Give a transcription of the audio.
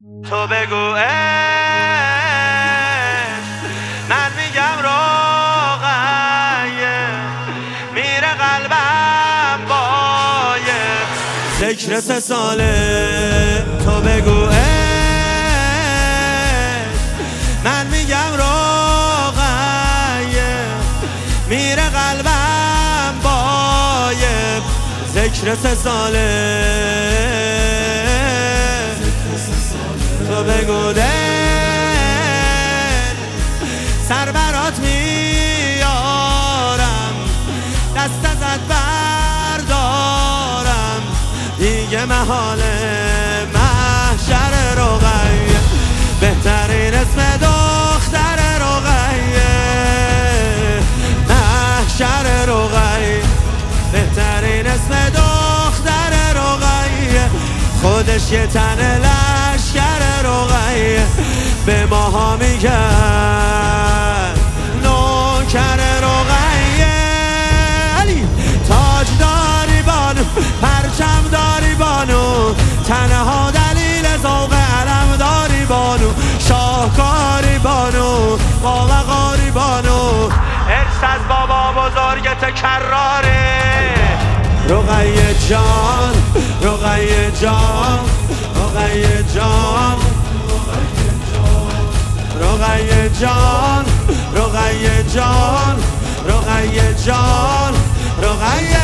تو بگو من میگم روغیه میره قلبم بایه ذکر 3 ساله. تو بگو من میگم روغیه میره قلبم بایه ذکر 3 ساله. تو بگو دل سر برات میارم دست ازت بردارم دیگه محاله محشر رقیه بهترین اسم دختر رقیه محشر رقیه بهترین اسم دختر رقیه خودش یه تن لشکر رقیه به ماها میگن نوکر رقیه علی تاج داری بانو پرچم داری بانو تنها دلیل ذوق علم داری بانو شاهکاری بانو با وقاری بانو ارث از بابا بزرگت کراره رقیه جان رقیه جان رقیه جان رقیه جان رقیه جان رقیه جان رقیه